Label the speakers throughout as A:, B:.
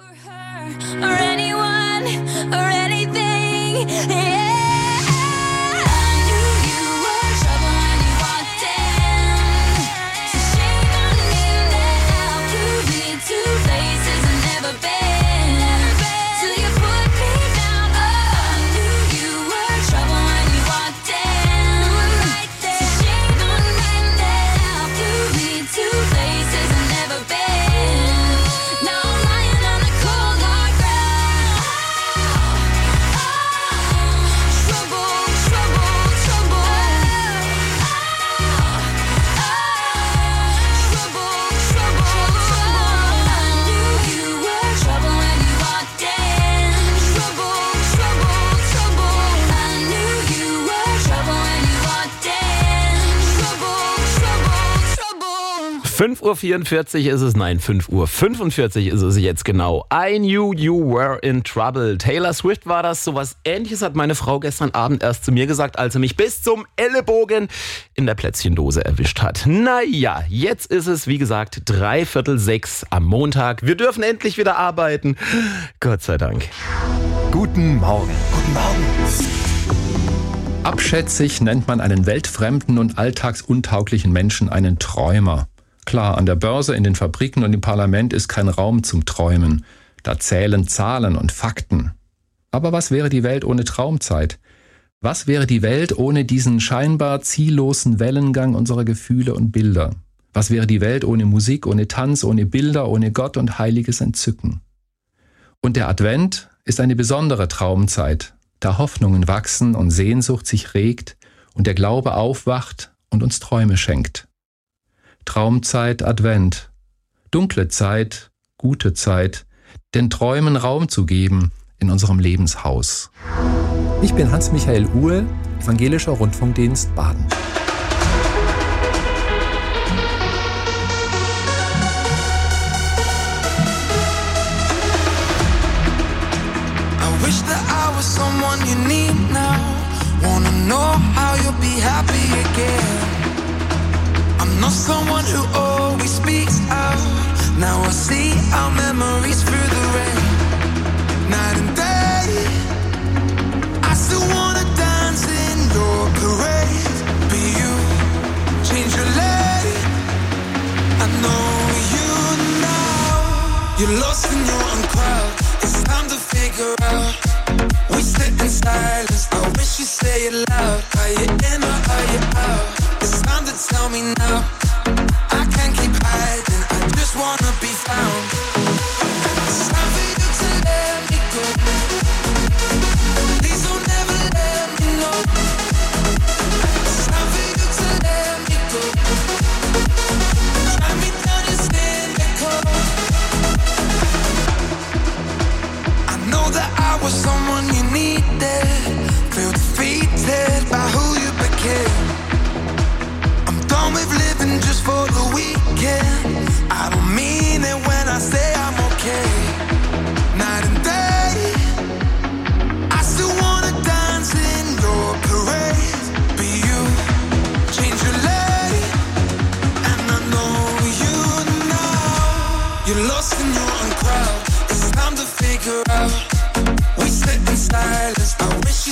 A: Or anyone, or anything, yeah.
B: Uhr 44 ist es, nein, 5:45 ist es jetzt genau. I knew you were in trouble. Taylor Swift war das. Sowas Ähnliches hat meine Frau gestern Abend erst zu mir gesagt, als sie mich bis zum Ellenbogen in der Plätzchendose erwischt hat. Naja, jetzt ist es, wie gesagt, 5:45 am Montag. Wir dürfen endlich wieder arbeiten. Gott sei Dank.
C: Guten Morgen.
D: Guten Morgen.
C: Abschätzig nennt man einen weltfremden und alltagsuntauglichen Menschen einen Träumer. Klar, an der Börse, in den Fabriken und im Parlament ist kein Raum zum Träumen. Da zählen Zahlen und Fakten. Aber was wäre die Welt ohne Traumzeit? Was wäre die Welt ohne diesen scheinbar ziellosen Wellengang unserer Gefühle und Bilder? Was wäre die Welt ohne Musik, ohne Tanz, ohne Bilder, ohne Gott und heiliges Entzücken? Und der Advent ist eine besondere Traumzeit, da Hoffnungen wachsen und Sehnsucht sich regt und der Glaube aufwacht und uns Träume schenkt. Traumzeit, Advent, dunkle Zeit, gute Zeit, den Träumen Raum zu geben in unserem Lebenshaus.
D: Ich bin Hans-Michael Uhl, Evangelischer Rundfunkdienst Baden.
E: I wish that I was someone you need now. Wanna know how you'll be happy again. I'm not someone who always speaks out. Now I see our memories through the rain. Night and day, I still wanna dance in your parade. Be you, change your lane. I know you now. You're lost in your own crowd. It's time to figure out. We sit in silence. I wish you say it loud. Are you in or are you out? It's time to tell me now. I can't keep hiding. I just wanna be found. It's time for you to let me go. Please don't ever let me know. It's time for you to let me go. Drag me down and stand me cold. I know that I was someone you needed. Feel defeated by who you became. Done with living just for the weekend. I don't mean it when I say I'm okay. Night and day, I still wanna dance in your parade. Be you, change your lane. And I know you now. You're lost in your own crowd. It's time to figure out. We sit in silence. I wish you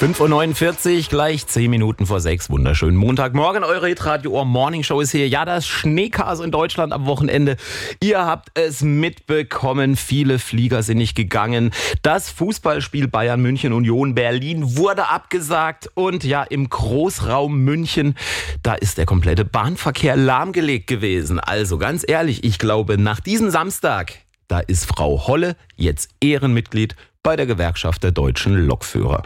B: 5.49 Uhr, gleich 10 Minuten vor 6. Wunderschönen Montagmorgen. Eure Hitradio Ohr Morning Show ist hier. Ja, das Schneechaos in Deutschland am Wochenende. Ihr habt es mitbekommen. Viele Flieger sind nicht gegangen. Das Fußballspiel Bayern München Union Berlin wurde abgesagt. Und ja, im Großraum München, da ist der komplette Bahnverkehr lahmgelegt gewesen. Also ganz ehrlich, ich glaube, nach diesem Samstag, da ist Frau Holle jetzt Ehrenmitglied bei der Gewerkschaft der deutschen Lokführer.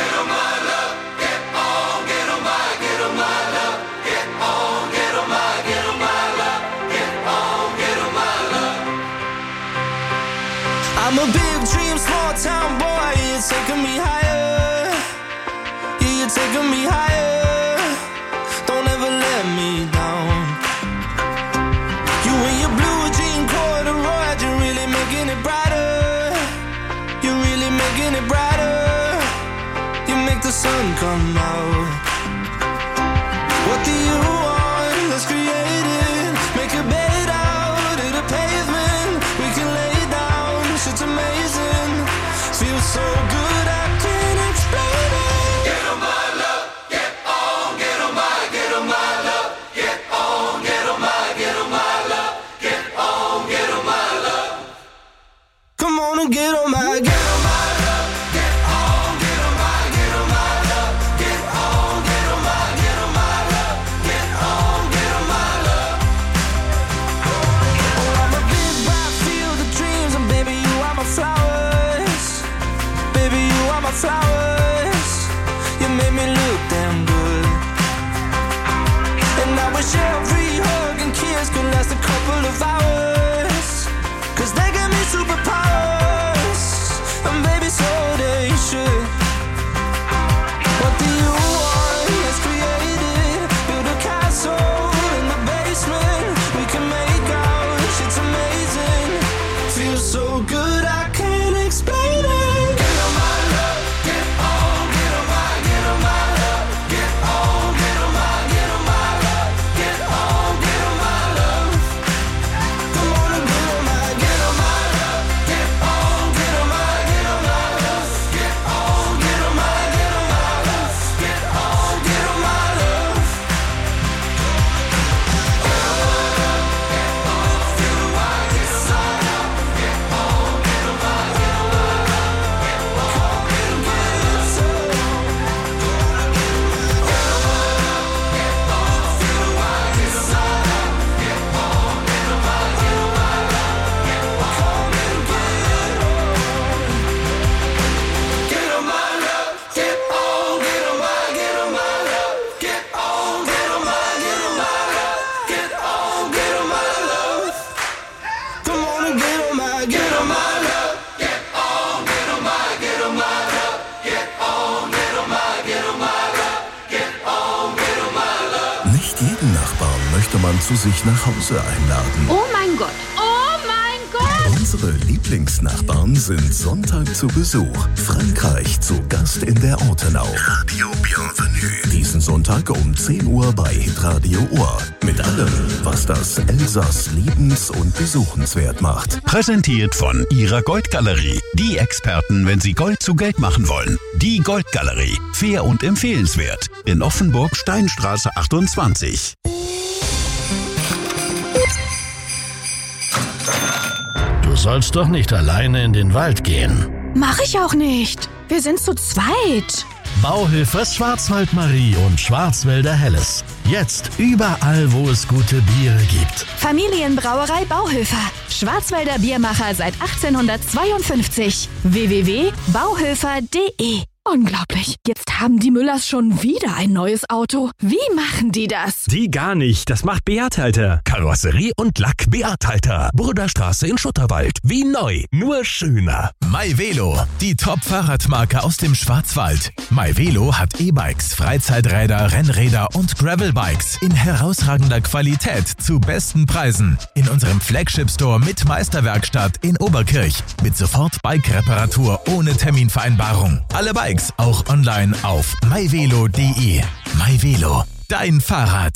E: I'm a big dream, small town boy. You're taking me higher. Yeah, you're taking me higher. Don't ever let me down. You and your blue jean corduroy, you're really making it brighter. You're really making it brighter. You make the sun come out. What do you want? Let's create it. Make a bed out of the pavement. We can lay down. It's amazing. Feels so good I can't explain it. Get on my love. Get on. Get on my. Get on my love. Get on. Get on my. Get on my love. Get on. Get on my love. Come on and get on my. Get on my love. Get on. Get on my. Get on my love. Get on. Get on my. Get on my love. Get on. Get on my love. Oh, I'm a big bright field of dreams, and baby you are my flowers. Baby you are my flowers. You made me look damn good. And I wish every hug and kiss could last a couple of hours. 'Cause they give me superpowers. And baby so they should. What do you want? Let's create it. Build a castle in the basement. We can make out. Shit's amazing. Feels so good I can't explain it. Get on my love. Get on. Get on my. Get on my love. Get on. Get on my. Get on my love. Get on. Get on my love. Come on and get on my. Get on my love. Get on. Get on my. Get on my love. Get on. Get on my. Get on my love. Get on. Get on my love. Get on my love. Get on. Get on my. Get on my love. Get on. Get on my. Get on my love. Get on. Get on my love. Come on and get on my. Get on my love. Get on. Get on my. Get on my love. Get on. Get on my. Get on my love. Get on. Get on my love.
F: Nicht jeden Nachbarn möchte man zu sich nach Hause einladen.
G: Oh mein Gott! Oh mein Gott!
F: Unsere Lieblingsnachbarn sind Sonntag zu Besuch. Frankreich zu Gast in der Ortenau. Radio Bienvenue. Diesen Sonntag um 10 Uhr bei Hitradio Ohr. Mit allem, was das Elsass liebens- und besuchenswert macht.
H: Präsentiert von ihrer Goldgalerie. Die Experten, wenn sie Gold zu Geld machen wollen. Die Goldgalerie. Fair und empfehlenswert. In Offenburg, Steinstraße 28.
I: Du sollst doch nicht alleine in den Wald gehen.
G: Mach ich auch nicht. Wir sind zu zweit.
I: Bauhilfers Schwarzwaldmarie und Schwarzwälder Helles. Jetzt überall, wo es gute Biere gibt.
G: Familienbrauerei Bauhöfer. Schwarzwälder Biermacher seit 1852. www.bauhöfer.de. Unglaublich. Jetzt haben die Müllers schon wieder ein neues Auto. Wie machen die das?
J: Die gar nicht. Das macht Beat Halter.
H: Karosserie und Lack Beat Halter. Burderstraße in Schutterwald. Wie neu, nur schöner.
K: MyVelo, die Top-Fahrradmarke aus dem Schwarzwald. MyVelo hat E-Bikes, Freizeiträder, Rennräder und Gravelbikes in herausragender Qualität zu besten Preisen. In unserem Flagship-Store mit Meisterwerkstatt in Oberkirch. Mit sofort Bike-Reparatur ohne Terminvereinbarung. Alle Bikes auch online auf myvelo.de. MyVelo, dein Fahrrad.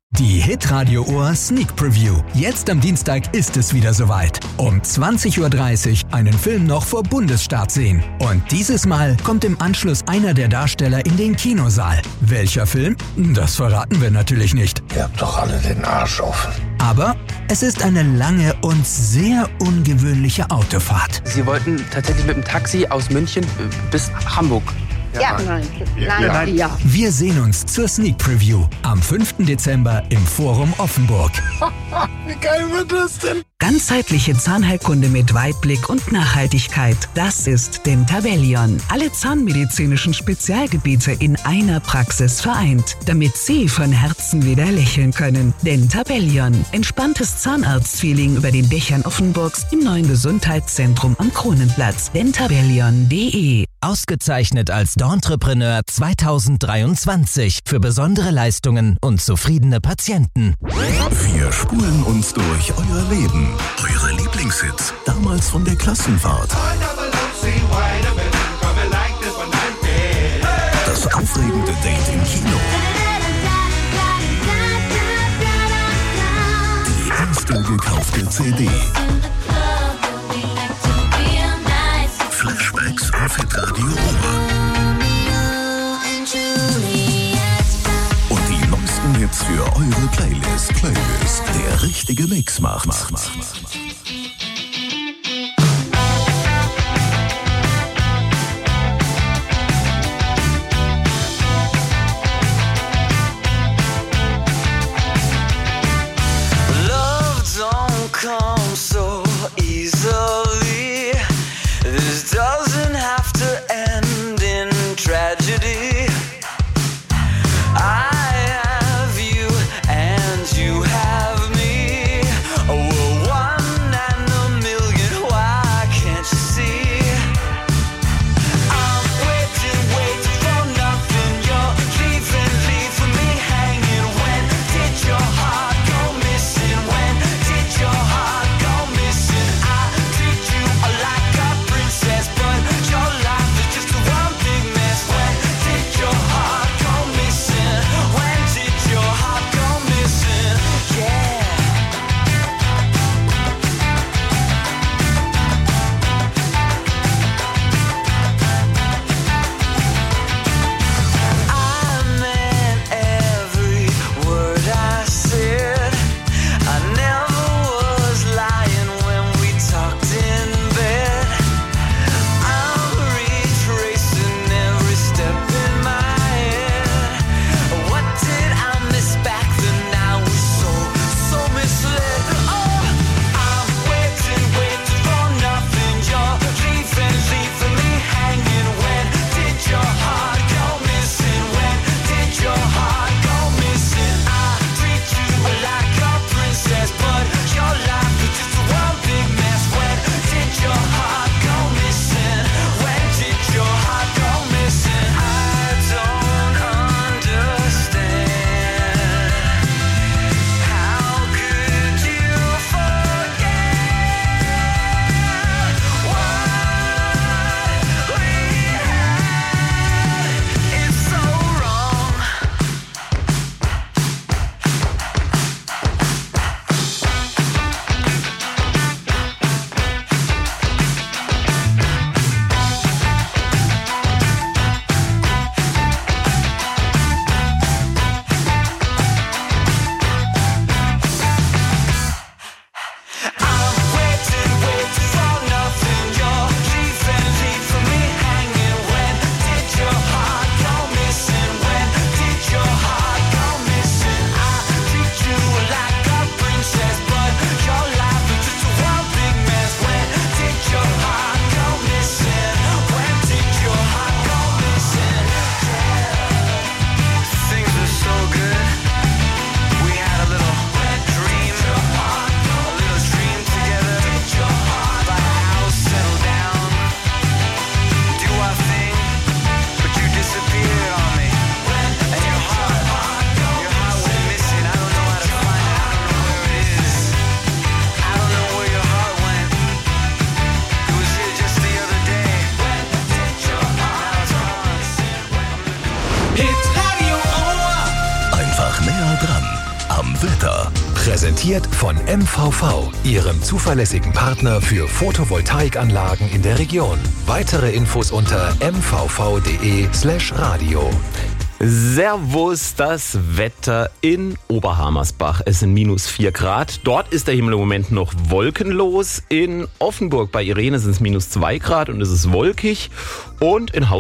L: Die Hitradio Ohr Sneak Preview. Jetzt am Dienstag ist es wieder soweit. Um 20.30 Uhr einen Film noch vor Bundesstart sehen. Und dieses Mal kommt im Anschluss einer der Darsteller in den Kinosaal. Welcher Film? Das verraten wir natürlich nicht.
M: Ihr habt doch alle den Arsch offen.
L: Aber es ist eine lange und sehr ungewöhnliche Autofahrt.
N: Sie wollten tatsächlich mit dem Taxi aus München bis Hamburg.
O: Ja. Nein.
L: Wir sehen uns zur Sneak Preview am 5. Dezember im Forum Offenburg.
M: Wie geil wird das denn?
P: Ganzheitliche Zahnheilkunde mit Weitblick und Nachhaltigkeit. Das ist Dentabellion. Alle zahnmedizinischen Spezialgebiete in einer Praxis vereint, damit Sie von Herzen wieder lächeln können. Dentabellion. Entspanntes Zahnarztfeeling über den Dächern Offenburgs im neuen Gesundheitszentrum am Kronenplatz. dentabellion.de.
Q: Ausgezeichnet als D'Entrepreneur 2023 für besondere Leistungen und zufriedene Patienten.
F: Wir spulen uns durch euer Leben. Eure Lieblingshits, damals von der Klassenfahrt. Das aufregende Date im Kino. Die erste gekaufte CD. Flashbacks auf Hitradio Ohr. Und die neuesten Hits für eure Playlist. Der richtige Mix macht.
E: Love don't come so easily. This doesn't have to end in tragedy. I have you and you have me. We're one
F: vom Wetter.
R: Präsentiert von MVV, Ihrem zuverlässigen Partner für Photovoltaikanlagen in der Region. Weitere Infos unter mvv.de/radio.
B: Servus, das Wetter in Oberhammersbach. Es sind -4 Grad. Dort ist der Himmel im Moment noch wolkenlos. In Offenburg bei Irene sind es -2 Grad und es ist wolkig. Und in